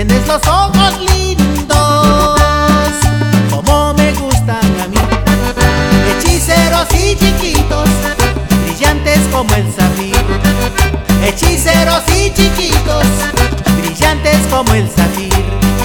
Tienes los ojos lindos, como me gustan a mí, hechiceros y chiquitos, brillantes como el zafiro. Hechiceros y chiquitos, brillantes como el zafiro.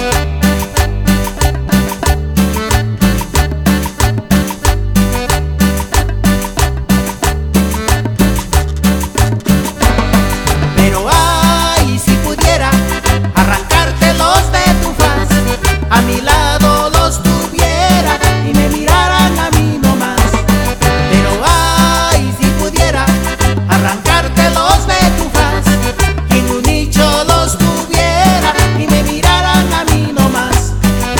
Pero ay, si pudiera arrancártelos de tu faz, a mi lado los tuviera y me miraran a mí nomás. Pero ay, si pudiera arrancártelos de tu faz, y en un nicho los tuviera y me miraran a mí nomás.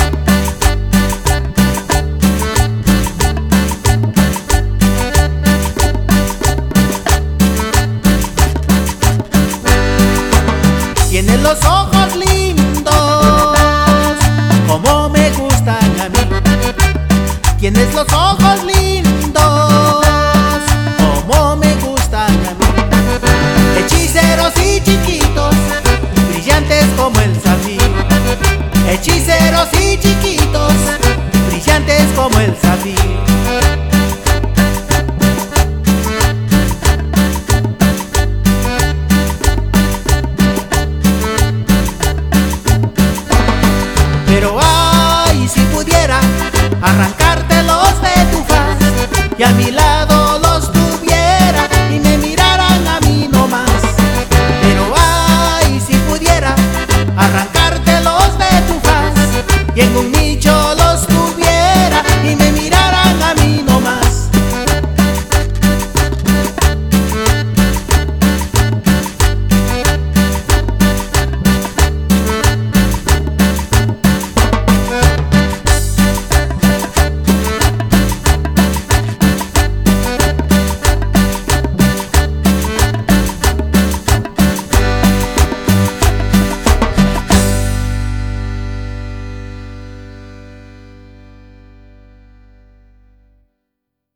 Tienes los ojos lindos, como me gustan a mí. Tienes los ojos lindos, como me gustan a mí. Hechiceros y chiquitos, brillantes como el zafiro. Hechiceros y chiquitos, brillantes como el zafiro. Pero ay, si pudiera arrancártelos de tu faz y a mi lado